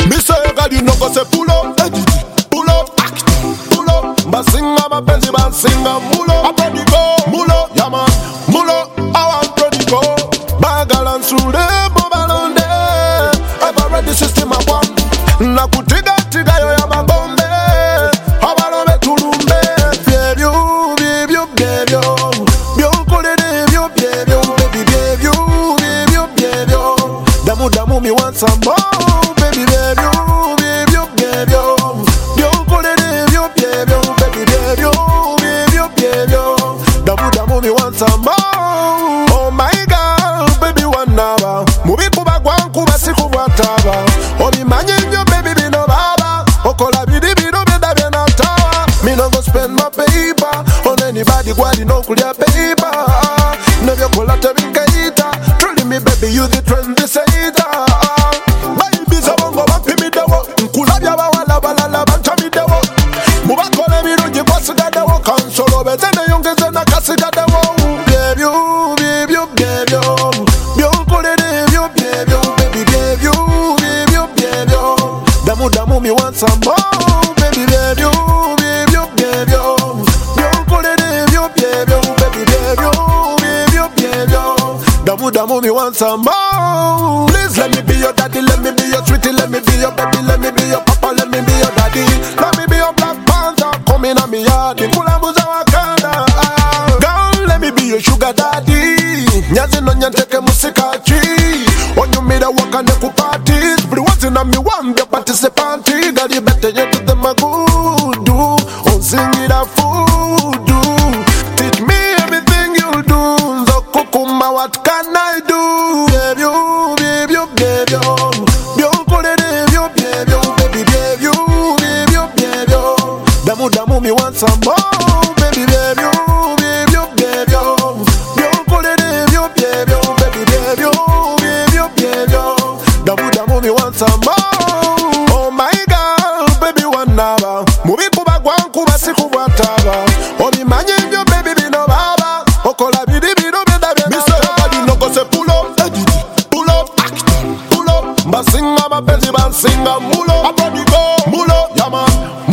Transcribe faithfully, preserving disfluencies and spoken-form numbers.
Me say God you no go say pull up, hey Gigi, pull up, pull up. Basinga mapenzi basinga mulo, a prodigo, mulo, yeah man, mulo, I want prodigo. Bagalan sude bobalonde, ever ready system a one. Na kutiga tiga yo ya mabombe, abalombe tulumbe. Bebyo, bebyo, bebyo, byo kole de byo, bebyo, baby bebyo, bebyo, bebyo. Damu damu me want some more, baby bebyo, bebyo, bebyo. Byo kole de byo, bebyo, baby bebyo, bebyo, bebyo. Damu damu me want some more. Oh my God, baby one hour. Mubi kuba gwanku basi kubwataba. Omi manye nyo baby bino baba. Okola bidi bino beda bena tawa. Me no go spend my paper on anybody gwadi no kulia paper. Nevyo kola tebinka ita. Truly me baby you the trend this hater. Baby zabongo wapi mi dewo. Nkulabya bawala balala bancha mi dewo. Mubakole mi ruji kwa siga dewo. Kansolo bezene yongeze na kasiga dewo. Baby you, baby you, baby you. Byo kole de byo, baby you, baby baby you, baby you, baby you. Damu damu me want some more, baby baby you, baby you, baby you. Byo kole de byo, baby you, baby baby you, baby you, baby you. Damu damu me want some more. Please let me be your daddy, let me be your sweetie, let me be your baby, let me be your papa, let me be your daddy. Let me be your Black Panther, come in on me yard, Kulambuza Wakanda. Girl, let me be your sugar daddy. Nyazi no nyanteke musikachi. Onyumira wakane ku parties. Bri wazi na mi wambia participanti. Girl, you better you do them a good do. Onzingira fudu. Teach me everything you do. Nzokukuma, what can I do? Baby you, baby you, baby you. Byo kole de byo, baby you, baby baby you, baby you, baby you. Damu damu me want some more, baby baby you, baby you, baby you. Byo kole de byo, baby you, baby baby you, baby you, baby you. Damu damu me want some more. Oh my God, baby one hour. Mubi kuba gwanku basi kubwataba. Omi manye nyo baby bino baba. Okola bidi bino beda bena. Me say nobody no go say pull up, hey Gigi, pull up, pull up. Basinga mapenzi basinga mulo, a prodigo, mulo, yeah man.